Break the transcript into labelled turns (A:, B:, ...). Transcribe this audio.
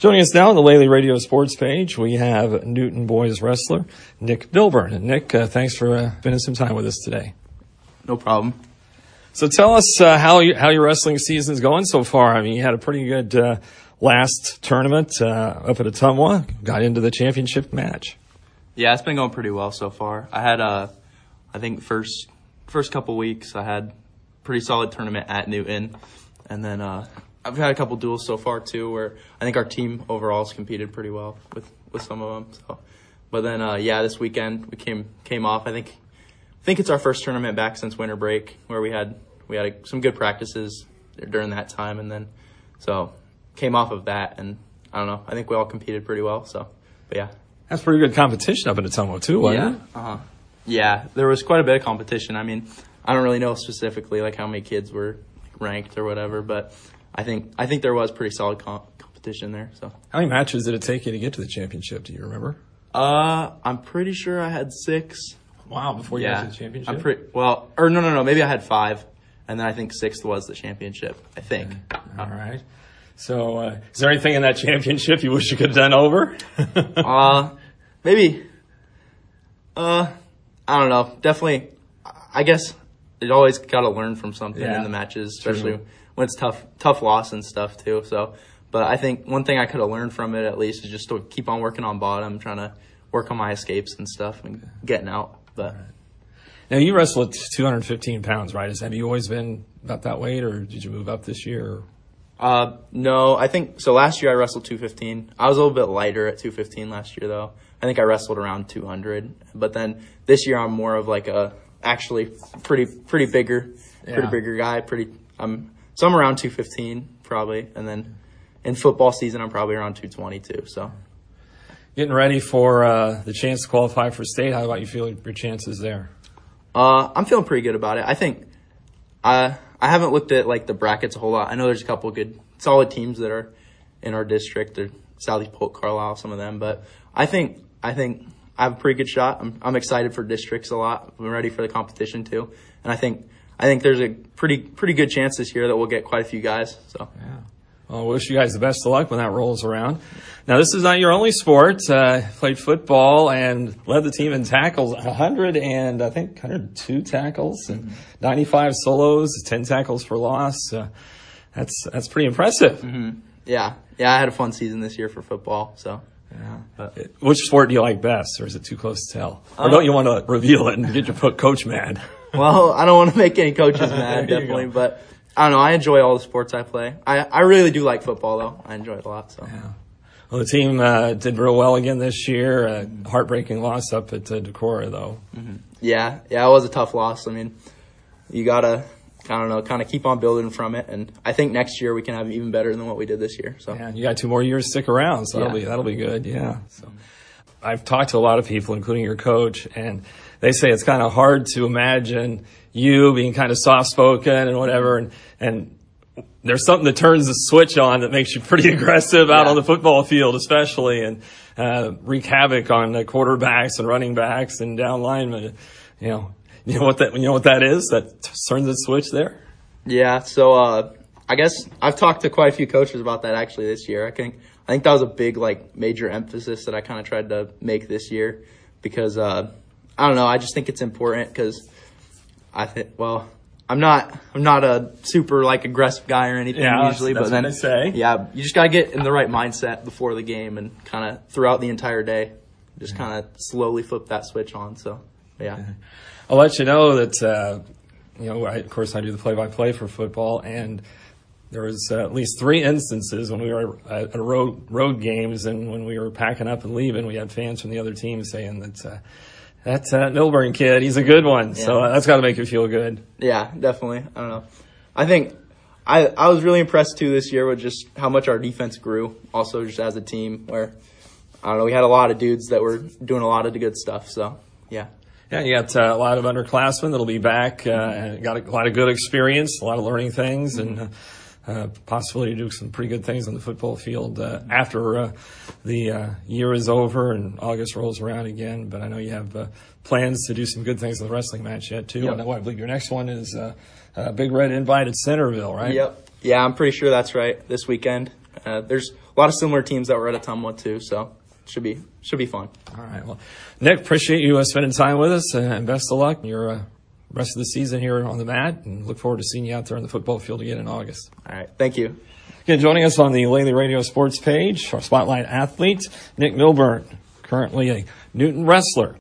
A: Joining us now on the Lely Radio Sports page, we have Newton boys wrestler Nick Bilburn. And Nick, thanks for spending some time with us today.
B: No problem.
A: So tell us how your wrestling season is going so far. I mean, you had a pretty good last tournament up at Ottumwa, got into the championship match.
B: Yeah, it's been going pretty well so far. I had I think first couple weeks I had pretty solid tournament at Newton, and then I've had a couple duels so far too, where I think our team overall has competed pretty well with some of them. So, but then this weekend we came off. I think it's our first tournament back since winter break, where we had some good practices during that time, and then so came off of that, and I don't know. I think we all competed pretty well. So, but yeah,
A: that's pretty good competition up in Ottumwa too, wasn't it?
B: Yeah, there was quite a bit of competition. I mean, I don't really know specifically like how many kids were ranked or whatever, but I think there was pretty solid competition there. So,
A: how many matches did it take you to get to the championship? Do you remember?
B: I'm pretty sure I had 6.
A: Wow, before you got to the championship?
B: No. Maybe I had 5, and then I think 6th was the championship. I think.
A: All right. So, is there anything in that championship you wish you could have done over?
B: Maybe. I don't know. Definitely. I guess you always got to learn from something in the matches, especially when it's tough loss and stuff too. So, but I think one thing I could have learned from it at least is just to keep on working on bottom, trying to work on my escapes and stuff and getting out. But
A: now you wrestle at 215 pounds, right? Have you always been about that weight, or did you move up this year?
B: No, I think so. Last year I wrestled 215. I was a little bit lighter at 215 last year though. I think I wrestled around 200. But then this year I'm more of like a actually pretty bigger guy. So I'm around 215 probably, and then in football season I'm probably around 222. So
A: getting ready for the chance to qualify for state. How about you feel your chances there?
B: I'm feeling pretty good about it. I think I haven't looked at like the brackets a whole lot. I know there's a couple of good solid teams that are in our district. They're Southeast Polk, Carlisle, some of them, but I think I have a pretty good shot. I'm excited for districts a lot. I'm ready for the competition too, and I think there's a pretty good chance this year that we'll get quite a few guys. So
A: yeah. Well, I wish you guys the best of luck when that rolls around. Now, this is not your only sport. Played football and led the team in tackles, 102 tackles and 95 solos, 10 tackles for loss. That's pretty impressive.
B: Mm-hmm. Yeah, I had a fun season this year for football. So.
A: Yeah. Which sport do you like best, or is it too close to tell? Or don't you want to reveal it and get your coach mad?
B: Well, I don't want to make any coaches mad, definitely, but I don't know. I enjoy all the sports I play. I really do like football, though. I enjoy it a lot. So.
A: Yeah. Well, the team did real well again this year. Heartbreaking loss up at Decorah, though.
B: Mm-hmm. Yeah, it was a tough loss. I mean, you gotta kind of keep on building from it, and I think next year we can have even better than what we did this year. So
A: yeah, you got 2 more years to stick around, so that'll be good. Yeah. So I've talked to a lot of people, including your coach, and they say it's kind of hard to imagine you being kind of soft-spoken and whatever, and there's something that turns the switch on that makes you pretty aggressive out on the football field, especially, and wreak havoc on the quarterbacks and running backs and down linemen. You know what that is? That turns the switch there?
B: Yeah. So I guess I've talked to quite a few coaches about that actually this year. I think that was a big major emphasis that I kind of tried to make this year because I don't know. I just think it's important because I'm not a super super guy or anything usually,
A: that's
B: but then
A: what they say.
B: Yeah, you just gotta get in the right mindset before the game and kind of throughout the entire day, just kind of slowly flip that switch on. So yeah.
A: I'll let you know that of course I do the play-by-play for football, and there was at least 3 instances when we were at road games and when we were packing up and leaving, we had fans from the other team saying that's Milburn kid, he's a good one. Yeah. So that's got to make you feel good.
B: Yeah, definitely. I don't know. I think I was really impressed too this year with just how much our defense grew. Also, just as a team, where I don't know, we had a lot of dudes that were doing a lot of the good stuff. So yeah.
A: Yeah, you got a lot of underclassmen that'll be back. And got a lot of good experience, a lot of learning things, and possibility to do some pretty good things on the football field after the year is over and August rolls around again. But I know you have plans to do some good things in the wrestling match yet, too.
B: Yep.
A: And I believe your next one is Big Red Invite at Centerville, right?
B: Yep. Yeah, I'm pretty sure that's right, this weekend. There's lot of similar teams that were at Ottumwa too. So should be fun.
A: All right. Well, Nick, appreciate you spending time with us, and best of luck in your rest of the season here on the mat, and look forward to seeing you out there on the football field again in August.
B: All right. Thank you.
A: Again, joining us on the Lely Radio Sports page, our Spotlight athlete, Nick Milburn, currently a Newton wrestler.